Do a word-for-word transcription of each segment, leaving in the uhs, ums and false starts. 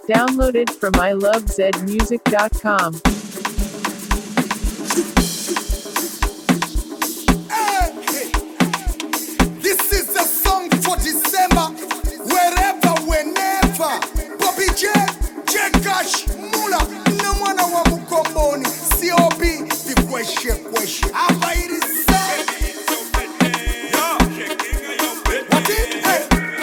Downloaded from I love zed music dot com. Hey, this is a song for December, wherever, whenever. Bobby J, J Cash, Mula, na mwana wa Mukomboni, C O B, the question, question. Hapa it is said. What it? Hey.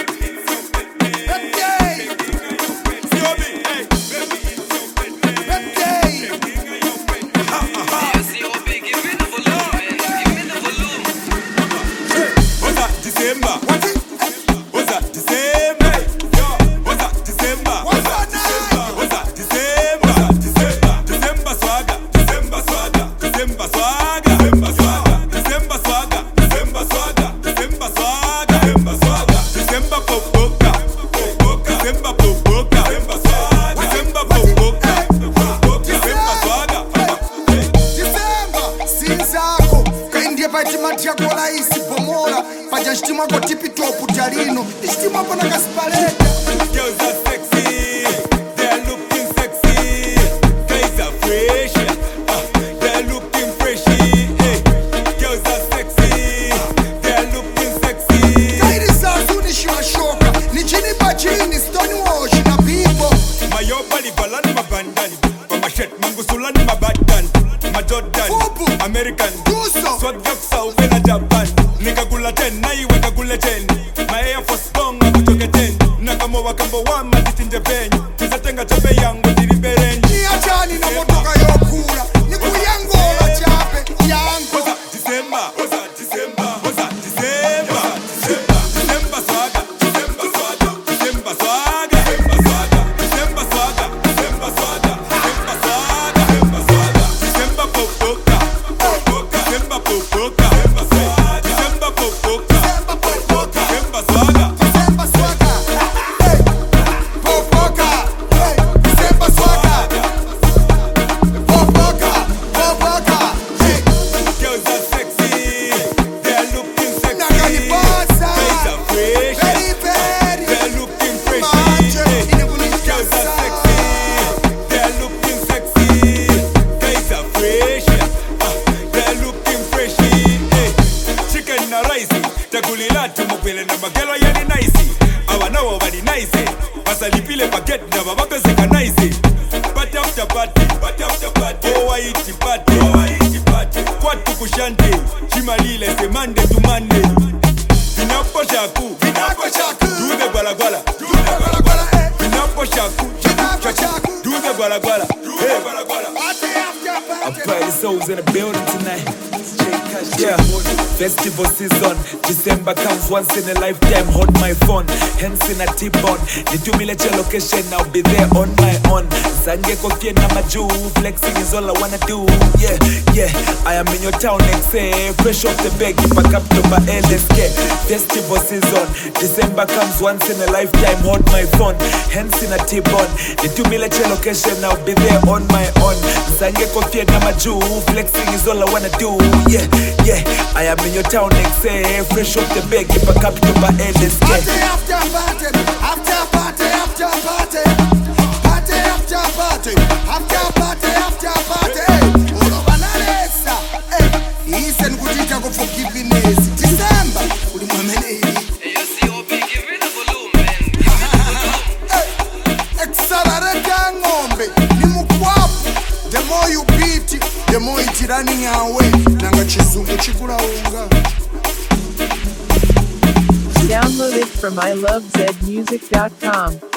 Matia isi pomola paja shtima kwa tipi topu tarino shtima kwa na kaspaleta. Girls are sexy, they're looking sexy. Guys are fresh, uh, they're looking freshy. Hey. Girls are sexy, they're looking sexy. Kairi sazuni shwa shoka ni chini bachini stone wash na people. Mayoba ni balani mabandani Pamashet mangusulani mabadani Majodan, American Duso Swag yaksa uvena Japan Nikagula ten, na iwe kagule ten My Air Force Long, akuchoke ten Nakamo wakambo wama titinje penye Tizatenga chape yangu tiriberenji ni achani na motoka yokura ni kuyangola chape yangu. Oza December, Oza December, Oza December, December, December swaga, December swaga, December swaga, December swaga, December swaga, December swaga, December swaga, December swaga, December popoka, popoka, December popoka, December swaga, December popoka, December popoka, December swaga, December swaga, hey, popoka, hey, December swaga, popoka, popoka, hey. girls are sexy, they're looking sexy, Nagani pasa, guys are fresh, very very, they're looking fresh. Macho, Hey. inakunisha Girls are sana. sexy, they're looking sexy. Guys are fresh, uh, they're looking freshy. Hey. Chicken na rice, takulila tumupele na magelo yani nice. Awanawo bali nice, basalipile paket na babake zika nice. Party after party, party after party. Oh I eat party, oh I eat party. Kwatu kushante, chimalile se Monday to Monday. Vinapo shaku, Vinapo shaku. do the gwala gwala, do the Gwala gwala, eh. Vinapo shaku, Vinapo shaku. do the gwala gwala, hey gwala gwala. Party after I party. party souls in the building tonight. Yeah, festival season. December comes once in a lifetime. Hold my phone, hence in a T-bone. Nitumile your location, I'll be there on my own. Zange kofie na maju, flexing is all I wanna do. Yeah, yeah, I am in your town next day. Fresh off the bag, back up to my L S K. Festival season. December comes once in a lifetime. Hold my phone, hence in a T-bone. Nitumile your location, I'll be there on my own. Zange kofie na maju, flexing is all I wanna do. Yeah, yeah, I am in your town next day. Fresh off the bag, back up to my L S K. Party after party, after party, after party, party after party, after party, after party. Uno banalesa, eh. Isen kutita ko forgiveness. December, uli mwamene hii. Accelerate ngombe, ni mukwapu. The more you beat, the more itirani yawe. Nanga chizungu chikula unga. Downloaded from I love zed music dot com.